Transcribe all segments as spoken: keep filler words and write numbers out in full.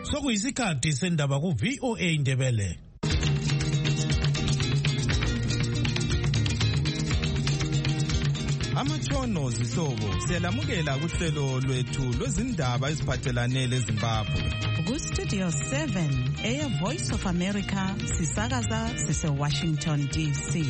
Sokuyisikhathi sendaba ku V O A Indebele. Amatshono zihlobo siyalamukela kuhlelo lwethu lwezindaba eziphathelane leZimbabwe. Ku Studio seven, Air Voice of America, sisakaza sise Washington D C.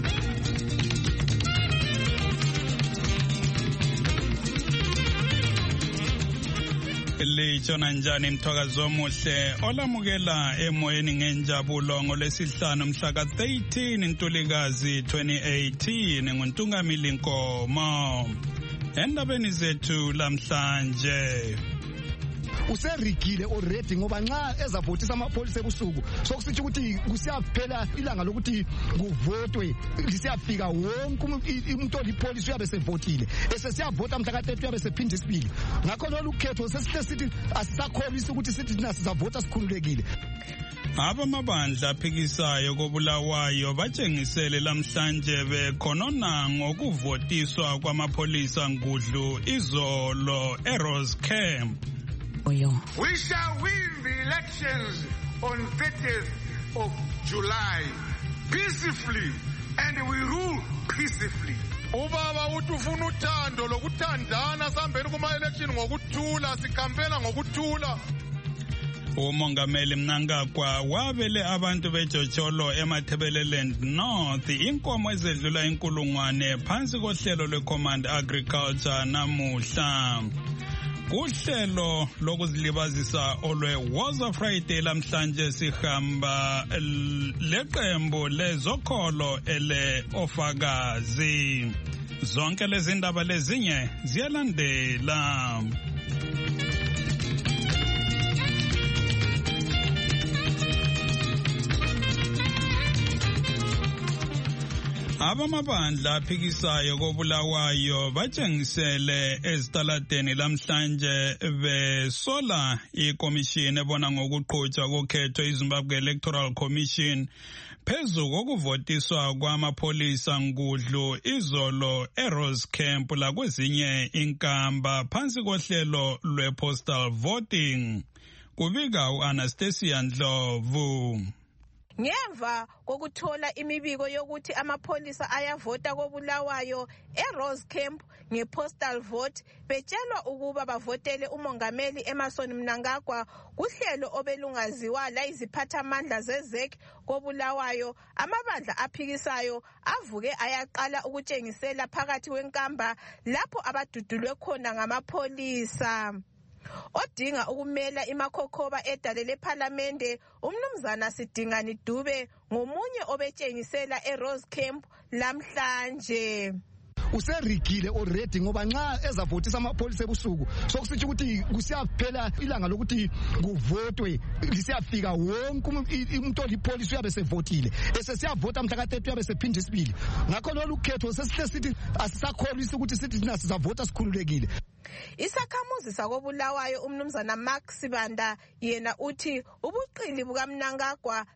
Litshona njani mthwakazo omuhle olamukela emoyeni ngenjabulo ngolesihlanu mhla ka thirteen Ntulikazi twenty eighteen nguNtungamili Nkomo. Endabeni zethu lamhlanje userigile already ngoba nxa ezavotisa amapholisa ebusuku sokusithi ukuthi kusiyaphela ilanga lokuthi kuvotwe lisiyafika wonke umuntu olipolisi uyabe sevotile esesiyavota mhla ka thirty uyabe sephinda isibili ngakho lolu khetho sesihle sithi asisakholisa ukuthi sithi thina sizavota sikhululekile. Abamabandla aphikisayo kobulawayo batshengisele lamhlanje bekhonona ngokuvotiswa kwamapholisa ngudlu izolo eRose Camp. We shall win the elections on thirtieth of July peacefully and we rule peacefully. Ubaba uthi ufuna uthando lokuthandana sihambeni kuma election ngokuthula sikampela ngokuthula. Umongameli Mnangagwa wabele abantu beJocholo eMathebeleland North inkomo ezedlula inkulungwane phansi kohlelo lweCommand Agriculture namuhla. Kuhlelo lokuzilibazisa olwe Waza Friday lamhlanje sihamba leqembu lezokholo ele ofakazi. Zonke lezi ndaba lezinye ziyalandela. Abamabandla aphikisayo kobulawayo batshengisele ezitaladeni lamhlanje besola ikomishini ebona ngokuqhutshwa kokhetho iZimbabwe Electoral Commission phezu kokuvotiswa kwamapholisa ngudlu izolo eRose Camp lakwezinye inkamba phansi kohlelo lwepostal voting. Kubika uAnastasia Ndlovu. Ngemva kokuthola imibiko yokuthi amapholisa ayavota kobulawayo eRose Camp ngepostal vote betshelwa ukuba bavotele umongameli Emmerson Mnangagwa kuhlelo obelungaziwa la iziphathamandla zezek kobulawayo amabandla aphikisayo avuke ayaqala ukutshengisela phakathi kwenkamba lapho abadudulwe khona ngamapholisa. Odinga ukumela imakhokhoba edale lePhalamende umnumzana Sidingani Dube ngomunye obetshengisela eRose Camp lamhlanje. Userigile already ngoba nxa ezavotisa amapholisa ebusuku sokusithi ukuthi kusiyaphela ilanga lokuthi kuvotwe lisiyafika wonke umuntu olipolisi uyabe sevotile esesiyavota mhla ka thirty uyabe sephinda isibili ngakho lolu khetho sesihle sithi asisakholisa ukuthi sithi thina sizavota sikhululekile. Isakhamuzi sakobulawayo umnumzana Mark Sibanda yena uthi ubuqili bukaMnangagwa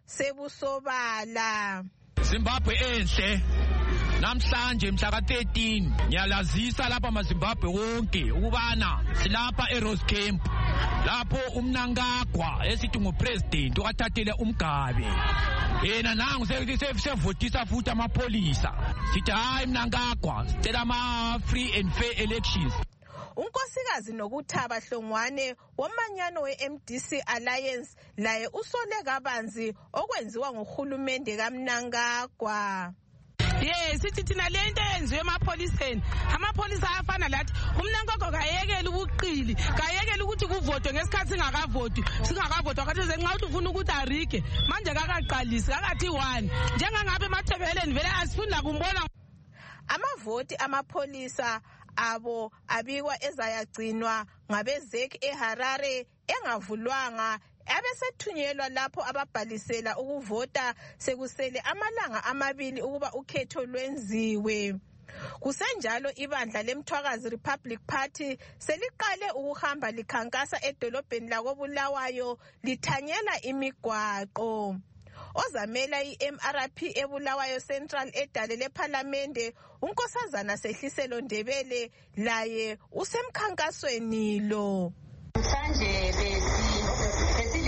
sebusobala. Zimbabwe enhle namhlanje mhla ka thirteen ngiyalazisa lapha amaZimbabwe wonke ukubana silapha eRose Camp lapho uMnangagwa esithi ngupresident ukathathele umgabe yena nangu sevotisa futhi amapholisa sithi hayi Mnangagwa sicela ama free and fair elections. Unkosikazi Nokuthaba Hlongwane womanyano we-M D C Alliance laye usole kabanzi okwenziwa ngohulumende kaMnangagwa. Yes, sithi thina lento yenziwe emapholiseni amapholisa ayafana lathi uMnangagwa kayekela ubuqili kayekela ukuthi kuvotwe ngesikhathi singakavoti singakavotwa kathi nxa uthi ufuna ukuthi arike manje kakaqalisi kakathi one njengangabe eMathebeleni vele asifuni la kumbona amavoti amapholisa abo abikwa ezayagcinwa ngabezek eHarare engavulwanga abesethunyelwa lapho ababhalisela ukuvota sekusele amalanga amabili ukuba ukhetho lwenziwe. Kusenjalo ibandla leMthwakazi Republic Party seliqale ukuhamba likhankasa edolobheni lakobulawayo lithanyela imigwaqo. Ozamela i-M R P eBulawayo Central edale lePhalamende unkosazana Sehliselo Ndebele laye usemkhankasweni lo. Manje besi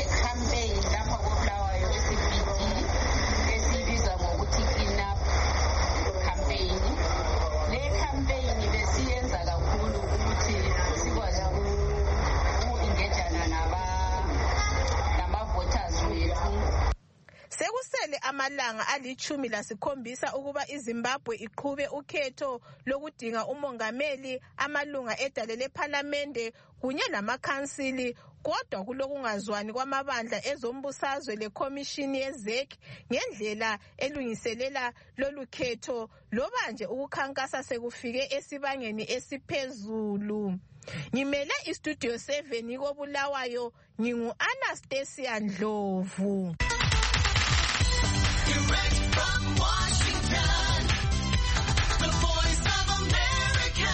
amalanga alichumi lasikhombisa ukuba iZimbabwe iqhube ukhetho lokudinga umongameli, amalunga edale lephalamende kunye lamakhansili. Kodwa kulokungazwani kwamabandla ezombusazwe lekhomishini yezek ngendlela elungiselela lolu khetho loba nje ukukhankasa sekufike esibangeni esiphezulu. Ngimele istudio seven koBulawayo, ngingu Anastasia Ndlovu. Direct from Washington, the voice of America.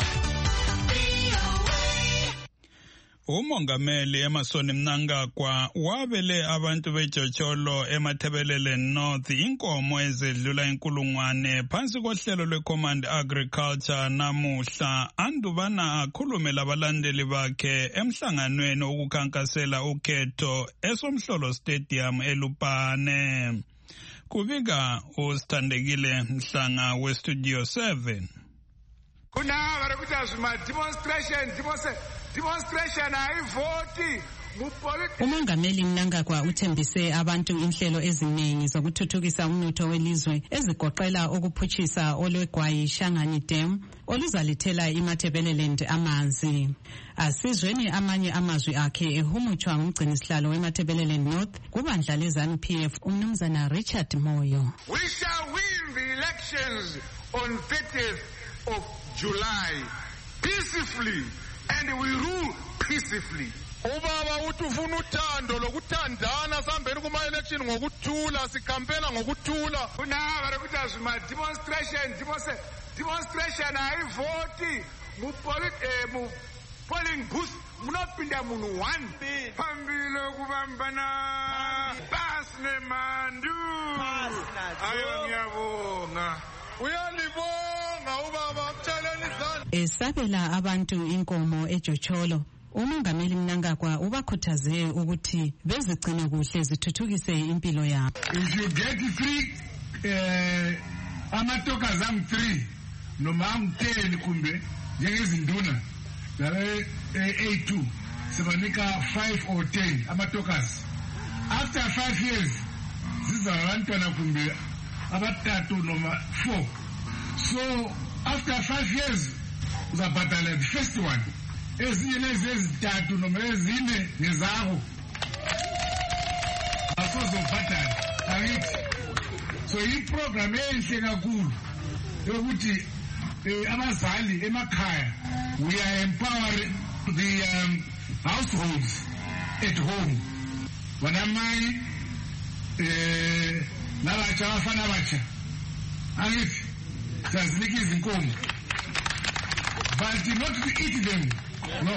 Umongameli Emmerson Mnangagwa wabele abantu beJocholo eMathebelele North inkomo ezedlula inkulungwane phansi kohlelo lweCommand Agriculture namuhla andubana akhulume labalandeli bakhe emhlanganweni okukhankasela ukhetho eSomhlolo Stadium eLupane. Kubika uSthandekile Mhlanga weStudio seven. Kuna varikuti azvima demonstration demonstration demonstration ayivoti. Umongameli Mnangagwa uthembise abantu inhlelo eziningi zokuthuthukisa umnotho welizwe ezigoqela ukuphuchisa olwegwayi Shangani Dam oluzalithela iMathebeleland amanzi. Asizweni amanye amazwi akhe ehumutshwa ngumgcinisihlalo weMathebeleland North kubandla leZANU P F uMnumzana Richard Moyo. We shall win the elections on thirtieth of July peacefully and we rule peacefully. Ubaba uthi ufuna uthando lokuthandana sambeni kuma election ngokuthula sikampena ngokuthula. Kuna varikuti azvima demonstration demonstration ayivoti mu polling booth munopinda munhu one phambili kubambana pasne mandu ayo ngiyabonga uyalibonga ubaba kutsheleni izandla. Esabela abantu inkomo eJocholo, umongameli Mnangagwa ubakhuthaze ukuthi bezigcine kuhle zithuthukise impilo yabo. If you get three eh amatokas am three noma am ten kumbe njengezinduna labe A two sibanika five or ten amatokas. After five years zizabantwana kumbe abathathu noma four. So after five years uzabhadala the first one. Ezinye lezi ezithathu noma ezine ngezakho asozobhadala angithi. So iprogram enhle kakhulu yokuthi abazali emakhaya we are empowering the um, households at home. Wanamai eh nabatsha abafana abatsha angithi sazinika izinkomo but not to eat them. No.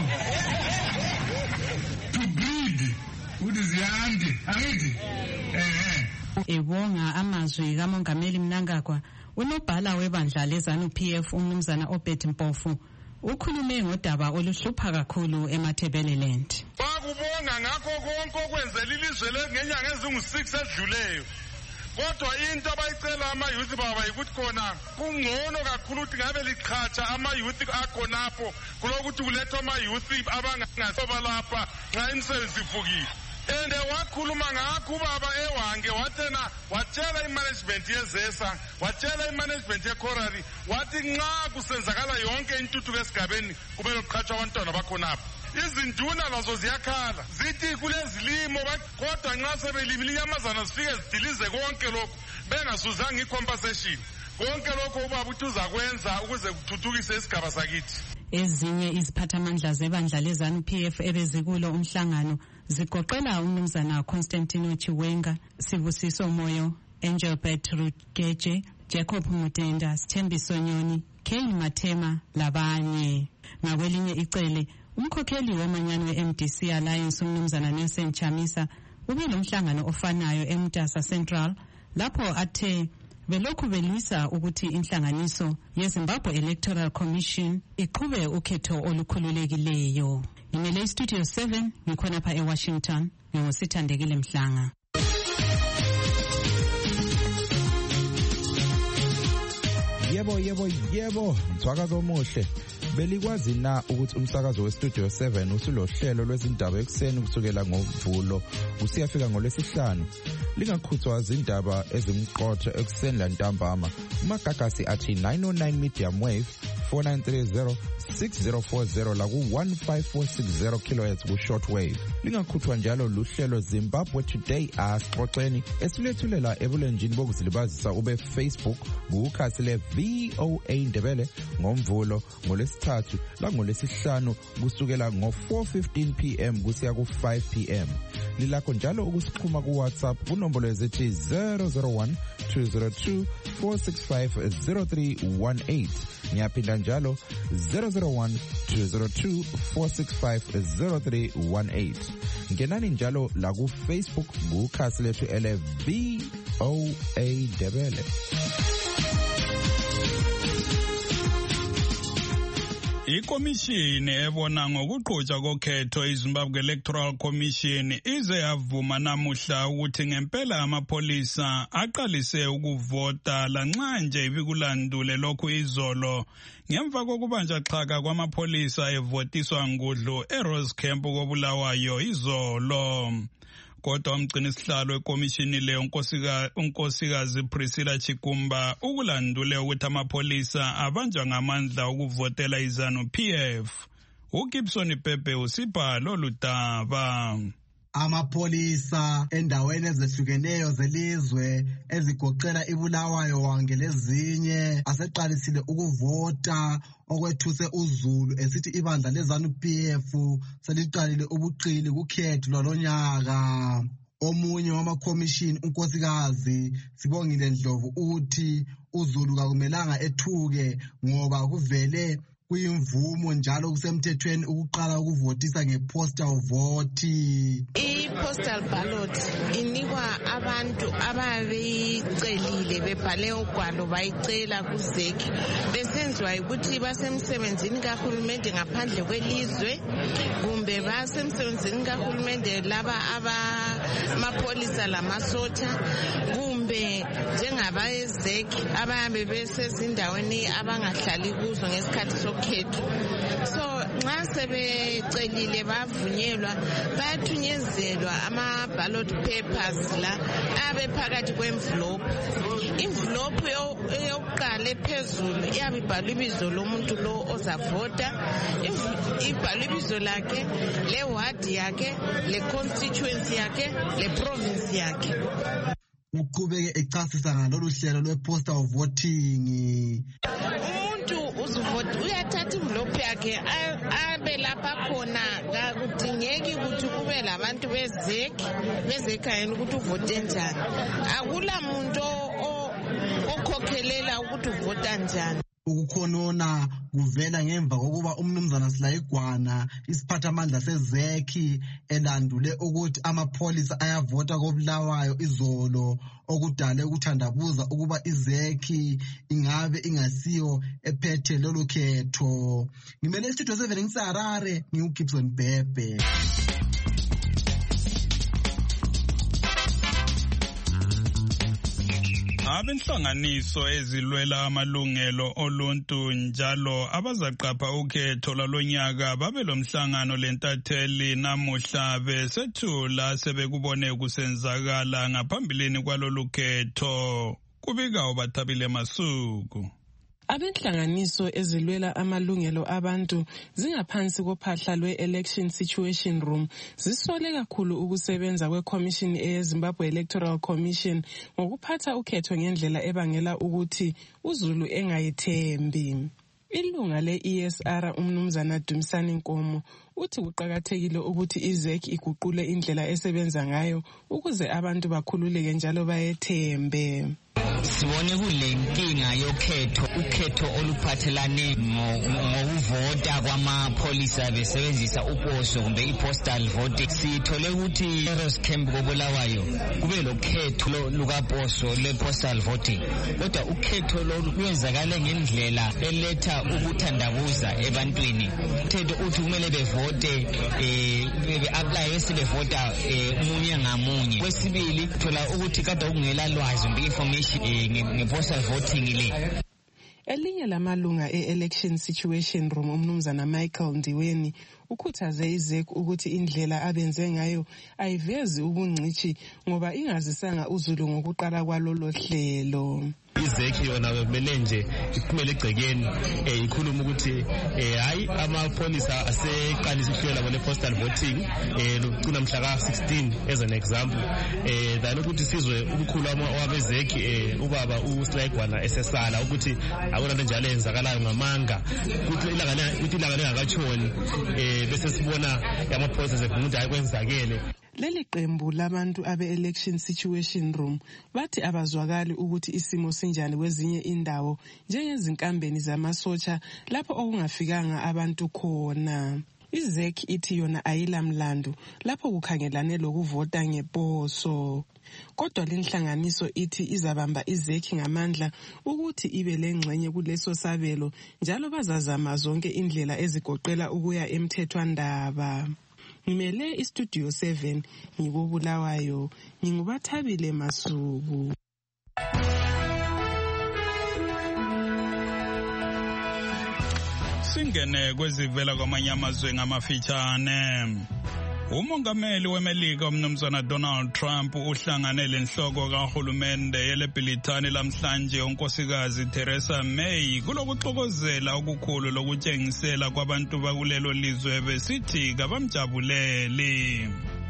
To breed with ziyande angithi eh ebonga amazwi kamongameli Mnangagwa. Unobhala webandla leZANU P F uMnumzana Obed Mpofu ukhulume ngodaba oluhlupha kakhulu eMathebeleland. Bakubonga ngakho konke okwenzela ilizwe lengenyanga ezingu six edluleyo. Kodwa into abayicela ama youth baba ukuthi khona kungcono kakhulu ukuthi ngabe liqhatsha ama youth akhonapho kulokuthi kuletha ama youth abangasoba lapha nxa imisebenzi ifukile. Ende wakhuluma ngakho baba ewange wathena watshela imanagement yezesa watshela imanagement yeCorari wathi nxa kusenzakala yonke intuthuko esigabeni kumele uqhatsha abantwana bakhonapho. Izinduna nazo ziyakhala zithi kulezilimo kodwa nxa sebelimile inyamazana zifike zidilize konke lokho bengasuzanga icompensation. Konke lokho ubaba uthi uzakwenza ukuze kuthuthukise isigaba sakithi. Ezinye iziphathamandla zebandla leZANU P F ebezikulo umhlangano zigoqela uMnumzana Constantino Chiwenga, Sibusiso Moyo, Angel Petrus Geje, Jacob Mutenda, Sthembiso Nyoni, Kane Mathema labanye. Ngakwelinye icele umkhokheli womanyano we-M D C Alliance uMnumzana Nelson Chamisa ube nomhlangano ofanayo eMtasa Central lapho athe belokhu belwisa ukuthi inhlanganiso yeZimbabwe Electoral Commission iqhube ukhetho olukhululekileyo. Ngimele iStudio seven ngikhona pha eWashington ngingusithandekile Mhlanga. Yebo yebo yebo mthwakazo omuhle Belikwazi na ukuthi umsakazo weStudio seven usulohlelo lwezindaba ekseni kusukela ngoMvulo usiyafika ngolwesihlanu. Lingakhuthwa izindaba ezimqotho ekseni lantambama. Umagagasi athi nine oh nine medium wave four nine three zero six zero four zero la ku one five four six zero kilohertz ku shortwave. Lingakhuthwa njalo luhlelo Zimbabwe Today asixoxeni esilethulela ebulenjini bokuzilibazisa ube Facebook kukhasi le V O A Ndebele ngoMvulo ngolesithathu la ngolesihlanu kusukela ngo four fifteen p m kusiya ku five p m. Lilakho njalo ukusixhuma ku WhatsApp kunombolo ezithi zero zero one two zero two four six five zero three one eight. Ngiyaphinda njalo zero zero one two zero two four six five zero three one eight. Ngenani njalo la ku Facebook kukhasi lethu ele V O A Ndebele. Ikomishini ebona ngokuqhutshwa kokhetho iZimbabwe Electoral Commission ize yavuma namuhla ukuthi ngempela amapolisa aqalise ukuvota lanxa nje ibikulandule lokhu izolo ngemva kokubanjwa xhaka kwamapolisa evotiswa ngudlu eRose Camp koBulawayo izolo. Kodwa umgcinisihlalo wekomishini le unkosikazi Priscilla Chikumba ukulandule ukuthi amapolisa abanjwa ngamandla ukuvotela iZanu P F. uGibson Pepe usipha lolu daba. Amapolisa endaweni ezehlukeneyo zelizwe ezigoqela iBulawayo wange lezinye aseqalisile ukuvota okwethuse uZulu esithi ibandla leZanu P F seliqalile ubuqili kukhetho lwalonyaka. Omunye wamakomishini unkosikazi Sibongile Ndlovu uthi uZulu kakumelanga ethuke ngoba kuvele kuyimvumo njalo kusemthethweni ukuqala ukuvotisa ngepostal vote. I-postal ballot inikwa abantu ababeyicelile bebhale ugwalo bayicela kuzeki besenziwa ukuthi basemsebenzini kahulumende ngaphandle kwelizwe kumbe basemsebenzini kahulumende laba abamapolisa lamasotha kumbe njengabayezeki abayabe besezindaweni abangahlali kuzo ngesikhathi sokhetho. So nxa sebecelile bavunyelwa bayathunyezela ama ballot papers la abe phakathi kwe-envelope. Envelope yokuqala ephezulu iyabe ibhalwe ibizo lomuntu lo ozavota, ibhalwe ibizo lakhe, le ward yakhe, le constituency yakhe, le province yakhe. Uqhubeke echasisa ngalolu hlelo lwe-postal voting. Umuntu uzivota uyathatha envelope yakhe abe lapha khona akudingeki ukuthi kube labantu bezeki bezekhayeni ukuthi uvote njani. Akula muntu okhokhelela ukuthi uvota njani. Ukukhonona kuvela ngemva kokuba umnumzana Silayigwana isiphathamandla sezeki elandule ukuthi amapolisa ayavota koBulawayo izolo okudale ukuthandabuza ukuba izeki ingabe ingasiyo ephethe lolu khetho. Ngimele iStudio seven ngiseHarare ngiuGibson Bebe. Abenhlanganiso ezilwela amalungelo oluntu njalo abazaqapha ukhetho lalonyaka babelomhlangano lentatheli namuhla besethula sebekubone kusenzakala ngaphambilini kwalolu khetho. Kubika uBathabile Masuku. Abenhlanganiso ezilwela amalungelo abantu zingaphansi kophahla lwe-Election Situation Room zisole kakhulu ukusebenza kweCommission eyeZimbabwe Electoral Commission ngokuphatha ukhetho ngendlela ebangela ukuthi uZulu engayithembi. Ilunga le-E S R umnumzana Dumisani Nkomo uthi kuqakathekile ukuthi izeki iguqule indlela esebenza ngayo ukuze abantu bakhululeke njalo bayethembe. Sibone kule nkinga yokhetho ukhetho oluphathelane ngokuvota kwamapolisa besebenzisa uposo kumbe i-postal vote. Sithole ukuthi eRose Camp koBulawayo kube lokhetho lukaposo le-postal voting, kodwa ukhetho lwenzakale ngendlela eletha ukuthandabuza ebantwini. Umthetho uthi kumele bevote be-apply esibevota umunye ngamunye. Kwesibili thola ukuthi kade ukungela lwazi kumbe information nge-postal voting le. Elinye lamalunga e-Election Situation Room umnumzana Michael Ndiweni ukhuthaze iZEC ukuthi indlela abenze ngayo ayivezi ubungcithi ngoba ingazisanga uZulu ngokuqala kwalolo hlelo. iZEC yona kumele nje iphumele egcekeni eh ikhuluma ukuthi eh hayi amapholisa aseqalisa ihlelo labo le-postal voting eh lucina mhla ka sixteen as an example eh than ukuthi sizwe ubukhulu wabeZEC eh ubaba uSlaigwana esesala ukuthi akuna nto njalo enzakalayo ngamanga ukuthi ilanga ukuthi ilanga lingakatshoni eh bese sibona amapholisa sefuna ukuthi ayikwenzakele. Leli qembu labantu abe-Election Situation Room bathi abazwakali ukuthi isimo sinjani kwezinye indawo njengezinkambeni zamasotsha lapho okungafikanga abantu khona. iZEC ithi yona ayilamlando lapho kukhangelane lokuvota ngeposo. Kodwa lenhlanganiso ithi izabamba iZEC ngamandla ukuthi ibe lengxenye kuleso sabelo njalo bazazama zonke indlela ezigoqela ukuya emthethwandaba. Ngimele iStudio seven ngikubulawayo ngingubathabile Masuku. Singene kwezivela kwamanye amazwe ngamafitshane. Umongameli weMelika umnumzana Donald Trump uhlangane lenhloko kahulumende yeleBrithani lamhlanje unkosikazi Theresa May kulokuxokozela okukhulu lokutshengisela kwabantu bakulelo lizwe besithi kabamjabuleli.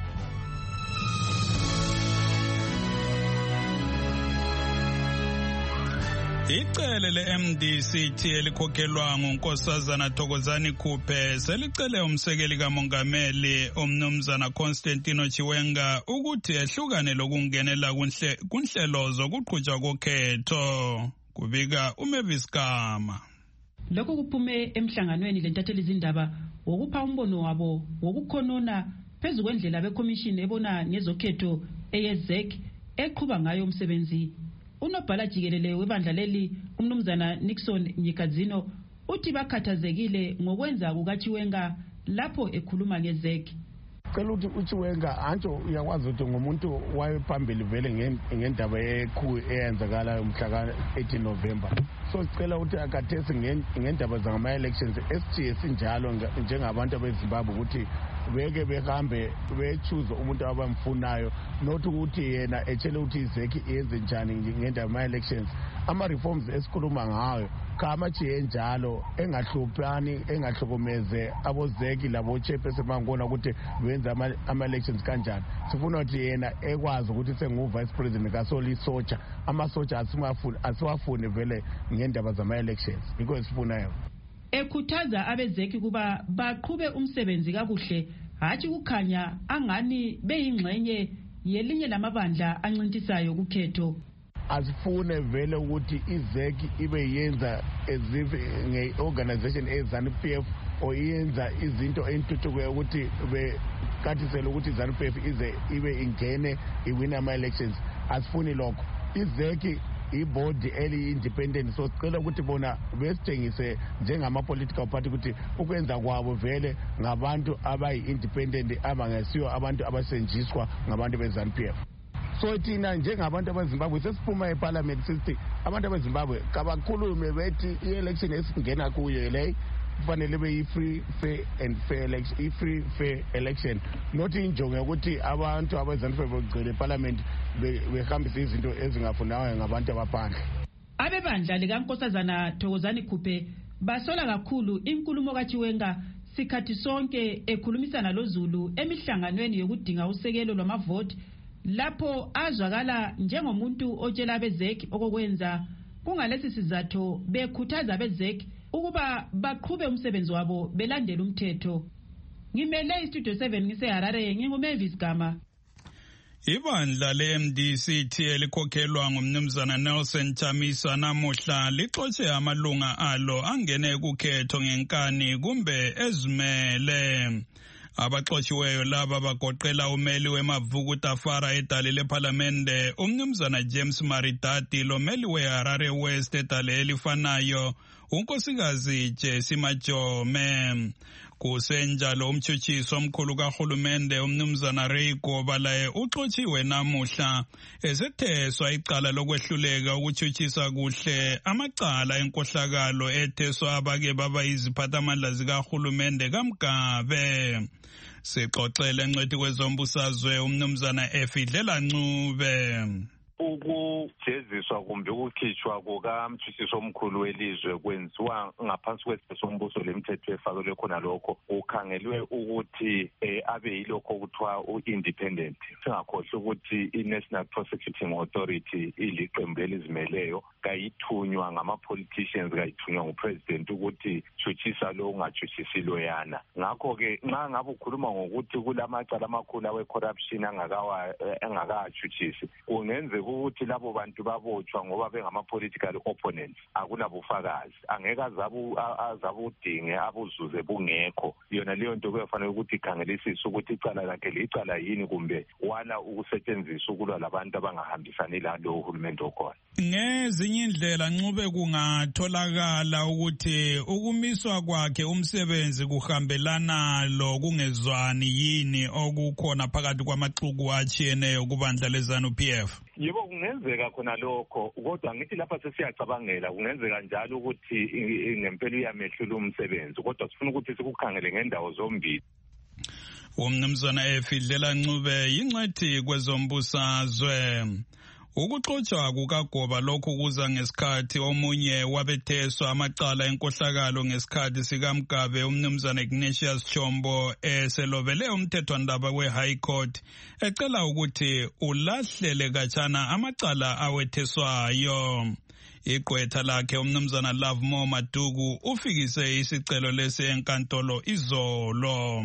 Icele le-M D C T elikhokhelwa ngunkosazana Thokozani Khuphe selicele umsekeli kamongameli umnumzana Constantino Chiwenga ukuthi ehlukane lokungenela kunhlelo zokuqhutshwa kokhetho. Kubika uMavis Kama. Lokho kuphume emhlanganweni lentatheli izindaba wokupha umbono wabo wokukhonona phezu kwendlela bekomishini ebona ngezokhetho eyeZEC eqhuba ngayo umsebenzi. Unobhala jikelele webandla leli umnumzana Nixon Nyikadzino uthi bakhathazekile ngokwenza kukaChiwenga lapho ekhuluma ngeZEC. Cela ukuthi uChiwenga antsho uyakwazi ukuthi ngumuntu wayephambili vele ngendaba ekhu eyenzakala umhla ka eighteen November. So sicela ukuthi akathesi ngendaba zama elections esithiye sinjalo njengabantu beZimbabwe ukuthi beke behambe bechoose umuntu abamfunayo not ukuthi yena etshele ukuthi iZEC yenze njani ngendaba ama elections. Ama reforms esikhuluma ngayo kama chiye njalo engahluphani engahlukumeze aboZEC labo chairperson bangona ukuthi benza ama elections kanjani. Sifuna ukuthi yena ekwazi ukuthi sengu vice president kasoli socha ama socha asimafuni asiwafuni vele ngendaba zama elections because sifunayo. Ekhuthaza abeZEC kuba baqhube umsebenzi kakuhle hathi kukhanya angani beyingxenye yelinye lamabandla ancintisayo kukhetho. Asifune vele ukuthi iZEC ibe yenza as if nge-organization eZANU-P F or yenza izinto entuthuko ukuthi bekathisele ukuthi iZANU-P F ize ibe ingene iwina ama-elections. Asifuni lokho. iZEC ibody eli-independent so sicela ukuthi bona besitshengise njengama-political party ukuthi ukwenza kwabo vele ngabantu abayi-independent abangesiyo abantu abasenjiswa ngabantu beZANU-P F. So thina njengabantu abeZimbabwe sesiphuma eParliament sithi abantu abeZimbabwe kabakhulume bethi i-election esingena kuyo le kufanele be i-free fair and fair election i-free fair election not injongo ukuthi abantu abeZANU-P F begcwele eParliament behambisa izinto ezingafunayo ngabantu abaphandle. Abebandla likankosazana Thokozani Khuphe basola kakhulu inkulumo kaChiwenga sikhathi sonke ekhulumisana loZulu emihlanganweni yokudinga usekelo lwamavoti lapho azwakala njengomuntu otshela abeZEC okokwenza. Kungalesi sizatho bekhuthaza abeZEC ukuba baqhube umsebenzi wabo belandela umthetho. Ngimele iStudio seven ngiseHarare nginguMavis Gama. Ibandla le-M D C T elikhokhelwa ngumnumzana Nelson Chamisa namuhla lixotshe amalunga alo angene kukhetho ngenkani kumbe ezimele. Abaxotshiweyo laba bagoqela umeli wemavuku Tafara edale leParlamente umnumzana James Maridati lomeli weHarare West edale elifanayo unkosikazi Jessie Majome. Kusenjalo umtshutshisi omkhulu kahulumende umnumzana Ray Goba laye uxotshiwe namuhla esetheswa icala lokwehluleka ukutshutshisa kuhle amacala enkohlakalo etheswa abake baba iziphathamandla zikahulumende kaMgabe. Sixoxele ncwethi kwezombusazwe umnumzana Efidlela Ncube. Ukujeziswa kumbe ukukhitshwa kukamtshutshisi omkhulu welizwe kwenziwa ngaphansi kwesombuso lemithetho efakelwe khona lokho ukhangelwe ukuthi abe yilokho kuthiwa u-independent. Singakhohlwa ukuthi i-National Prosecuting Authority iliqembu elizimeleyo kayithunywa ngama-politicians kayithunywa ngupresident ukuthi tshutshisa lo ungatshutshisi loyana. Ngakho-ke nxa ngabe ukhuluma ngokuthi kulamacala amakhulu awe-corruption engakatshutshisi kungenzeka ukuthi labo bantu babotshwa ngoba bengama-political opponents akunabufakazi angeke azabudinge abuzuze bungekho. Yona leyo nto kuyafanele ukuthi ikhangelisise ukuthi icala lakhe licala yini kumbe wala ukusetshenziswa ukulwa labantu abangahambisani lalo uhulumende okhona. Ngezinye indlela Ncube kungatholakala ukuthi ukumiswa kwakhe umsebenzi kuhambelana lo kungezwani yini okukhona phakathi kwamaxuku atshiyeneyo kubandla leZANU P F. Yebo kungenzeka khona lokho kodwa ngithi lapha sesiyacabangela kungenzeka njalo ukuthi ngempela uyamehlula umsebenzi kodwa sifuna ukuthi sikukhangele ngendawo zombili. Umnumzana Efidlela Ncube yingcwethi kwezombusazwe. Ukuxotsha kukaGoba lokhu kuza ngesikhathi omunye wabetheswa amacala enkohlakalo ngesikhathi sikaMgabe umnumzana Ignatius Chombo eselobele umthethwandaba we-High Court ecela ukuthi ulahlele kachana amacala awetheswayo. Igqwetha lakhe umnumzana Lovemore Maduku ufikise isicelo lesi enkantolo izolo.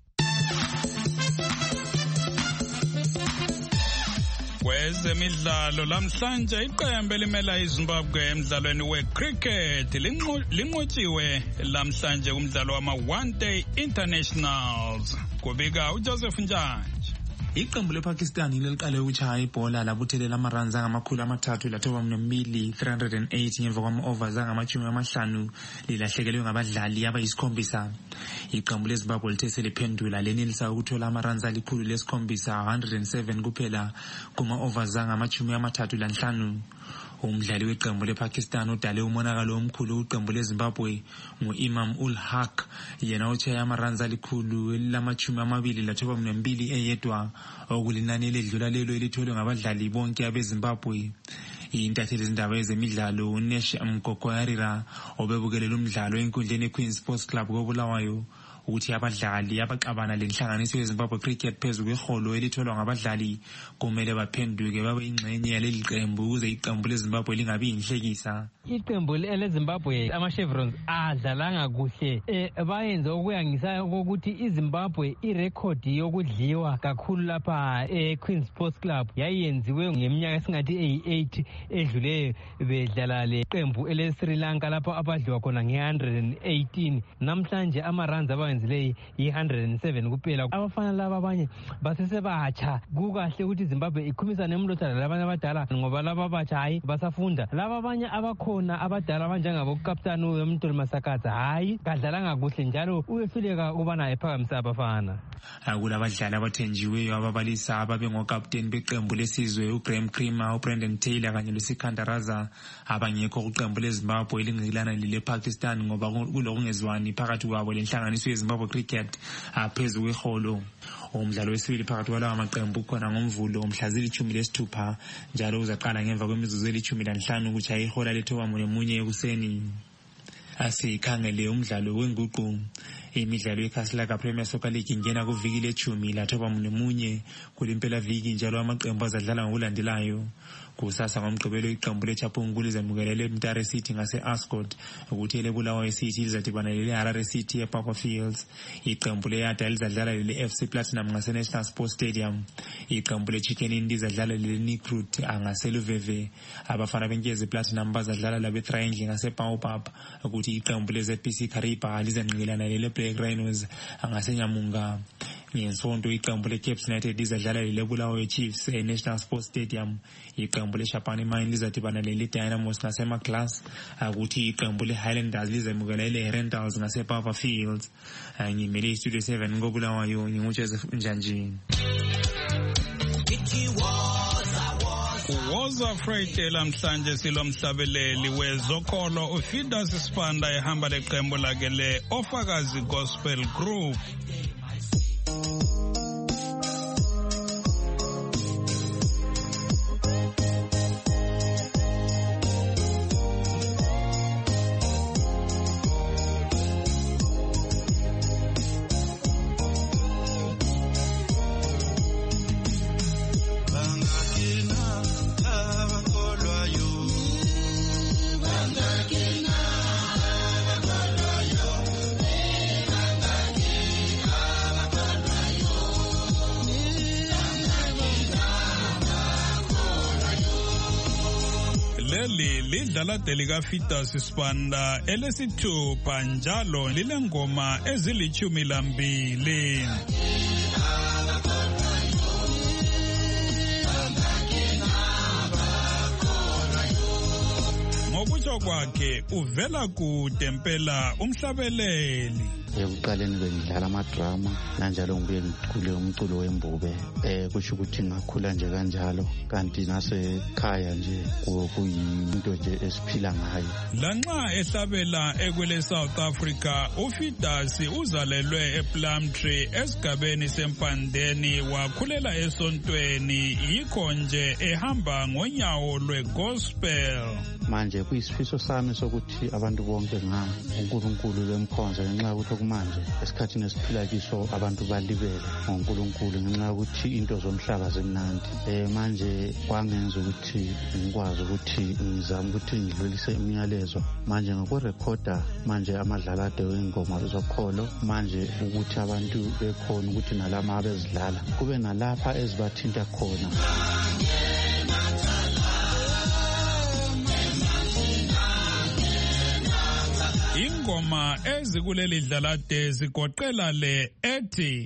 Kwezemidlalo lamhlanje iqembu elimela iZimbabwe emidlalweni wecricket linqotshiwe lamhlanje kumdlalo wama-one day internationals. Kubika uJoseph Njanje. Iqembu lePakistan leliqale ukutshaya ibhola labuthelela amaruns angamakhulu amathathu lathoba mbili three hundred eight ngemva kwama-overs angamashumi amahlanu lilahlekelwe ngabadlali abayisikhombisa. Iqembu leZimbabwe lithe seliphendula lenelisa ukuthola amaruns alikhulu lesikhombisa one hundred seven kuphela kuma-overs angamashumi amathathu lanhlanu. Umdlali weqembu lePakistan udale umonakalo omkhulu kuqembu leZimbabwe ngu-Imam ul Haq yena otshaya amaruns alikhulu elamashumi amabili lathoba mbili eyedwa okulinani eledlula lelo elitholwe ngabadlali bonke abeZimbabwe. Intatheli zindaba ezemidlalo uNesh Mgogoyarira obebukelela umdlalo enkundleni eQueen Sports Club koBulawayo ukuthi abadlali abaxabana lenhlanganiso yeZimbabwe Cricket phezu kweholo elitholwa ngabadlali kumele baphenduke babe ingxenye yaleli qembu ukuze iqembu leZimbabwe lingabi inhlekisa. Iqembu leZimbabwe ama-chevrons adlalanga kuhle bayenze okuyangisayo ukuthi iZimbabwe irekhodi yokudliwa kakhulu lapha eQueen Sports Club yayenziwe ngeminyaka esingathi eyi-eight edluleyo bedlala leqembu eleSri Lanka lapho abadliwa khona nge-one hundred eighteen. Namhlanje ama-runs abayenzileyo yi-one hundred seven kuphela. Abafana laba abanye basesebatsha kukahle ukuthi iZimbabwe ikhumisane emlotshana labanye abadala ngoba laba abatsha hayi basafunda. Laba abanye abakhona abadala abanjengabo ukaptani uMntuli Masakadza hayi kadlalanga kuhle njalo uyehluleka ukubana ephakamisa abafana. Kulabadlali abathenjiweyo ababalisa ababe ngokapteni beqembu lesizwe uGraham Creamer, uBrendan Taylor kanye loSikandar Raza abangekho kuqembu leZimbabwe elingqilana lePakistan ngoba kulokungezwani phakathi kwabo lenhlanganiso yeZimbabwe Cricket phezu kweholo. Umdlalo wesibili phakathi kwalawa maqembu khona ngomvulo mhla zilithumi lesithupha njalo uzaqala ngemva kwemizuzu elithumi lanhlanu kuchaya ihola lethoba munye ekuseni. Asikhangele umdlalo wenguqu. Imidlalo yeKaslaka Premier Soccer League ingena kuviki lethumi lathoba munye kulimpela viki njalo amaqembu azadlala ngokulandelayo. Kusasa ngomgqibelo iqembu leChapungu lizamukelele eMtare City ngase-Ascot ukuthi eleBulawayo City lizadibana leleHarare City eParker Fields. Iqembu leYada lizadlala lele-F C Platinum ngase-National Sports Stadium. Iqembu leChicken Inn lizadlala lele-Nikrut ngaseluveve. Abafana benkezi Platinum bazadlala labe-Triangle ngase-Baobab ukuthi iqembu le-Z P C Kariba lizanqilana lele-Black Rhinos ngaseNyamunga. ngesonto iqembu le-Cape United lizadlala lele-Bulawayo Chiefs e-National Sports Stadium. Iqembu le-Shapani Mine lizadibana lele-Dynamos ngase-Maglas, kuthi iqembu le-Highlanders lizamukela ile-Rentals ngase-Pava Fields. Ngimele iStudio seven ngobulawayo, nginguJoseph Njanjini. Woza Friday lamhlanje silomhlabeleli wezokholo uFidas Sibanda ehamba leqembu lakhe le-Ofakazi Gospel Group. Leli lidlala delika Fidas Sibanda elesithupha njalo lilengoma ezilichumi lambili. Ngokutsho kwakhe uvela kude mpela umhlabeleli. Ekuqaleni bengidlala amadrama nanjalo ngibuye ngicule umculo wembube eh kusho ukuthi ngakhula nje kanjalo kanti nasekhaya nje kuyinto nje esiphila ngayo. Lanxa ehlabela ekwele South Africa, uFidas uzalelwe ePlumtree esigabeni sempandeni, wakhulela esontweni, yikho nje ehamba ngonyawo lwegospel. Manje kuyisifiso sami sokuthi abantu bonke nga uNkulunkulu bemkhonza ngenxa ukuthi manje esikhathini esiphila kiso abantu balibele ngoNkulunkulu ngenxa ukuthi into zomhlaba zimnandi. Eh manje kwangenza ukuthi ngikwazi ukuthi ngizame ukuthi ngidlulise imiyalezo manje ngokurekhoda manje amadlala ade wengoma zokholo manje ukuthi abantu bekhona ukuthi nalama abezidlala kube nalapha ezibathinta khona. Ingoma ezikuleli dlalade zigoqela le ethi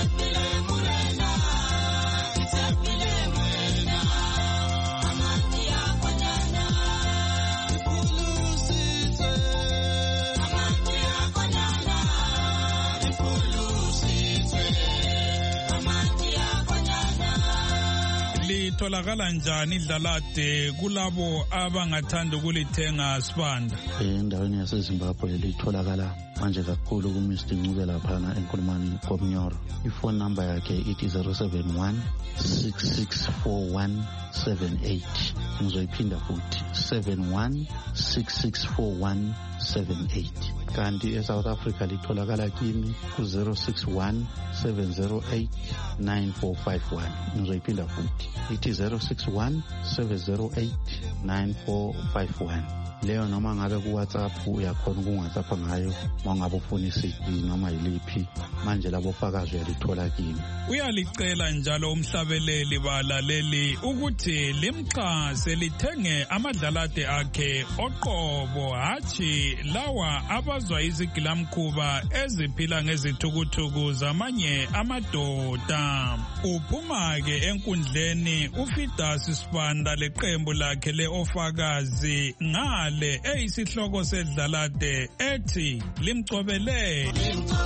litholakala njani idlalade kulabo abangathanda ukulithenga Sibanda? Endaweni yaseZimbabwe litholakala manje kakhulu kuMister Ncubela phana eNkulumani Komnyoro. Ifone number yakhe ithi zero seven one six six four one seven eight. Ngizoyiphinda futhi seven one six six four one seven eight. Kanti eSouth Africa litholakala kimi ku zero six one seven zero eight nine four five one. Ngizoyiphinda futhi ithi zero six one seven zero eight nine four five one. Leyo noma ngabe ku WhatsApp uyakhona ukungathatha ngayo mangabe ufuna isidi noma yiliphi manje labo fakazi uyalithola kimi. Uyalicela njalo umhlabeleli balaleli ukuthi limxhase lithenge amadlalade akhe oqobo, hathi lawa abazwa izigilamkhuba eziphila ngezithukuthuku zamanye amadoda. Uphuma ke enkundleni uFidas Sibanda leqembu lakhe le-Ofakazi ngale eyisihloko sedlalade ethi limcobelele.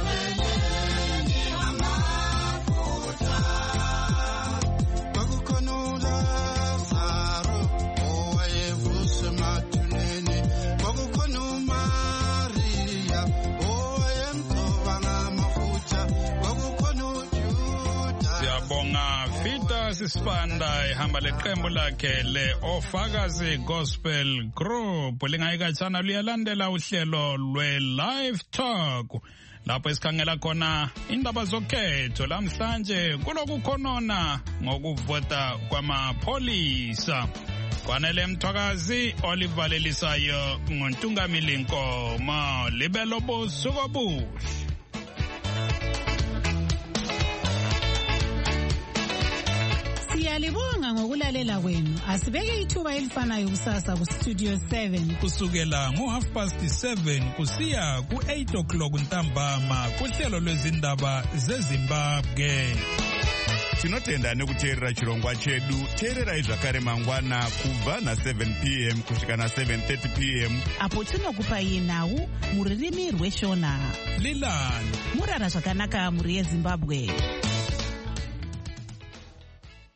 Fidas Sibanda ehamba leqembu lakhe le-Ofakazi Gospel Group. Lingayikatshana luyalandela uhlelo lwe-Live Talk lapho esikhangela khona indaba zokhetho lamhlanje kulokukhonona ngokuvota kwamapholisa. Kwanele Mthwakazi olivalelisayo ngontungamili Nkomo. Libelo busuku obuhle. Siyalibonga ngokulalela kwenu. Asibeke ithuba elifanayo kusasa ku Studio seven. Kusukela ngo half past seven kusiya ku eight o'clock ntambama kuhlelo lwezindaba zeZimbabwe. Tinotenda nekuteerera chirongwa chedu. Teererai zvakare mangwana kubva na seven p m kusvika na seven thirty p m apo tinokupai nhau muririmi rweshona. Lilani murara zvakanaka muri yeZimbabwe.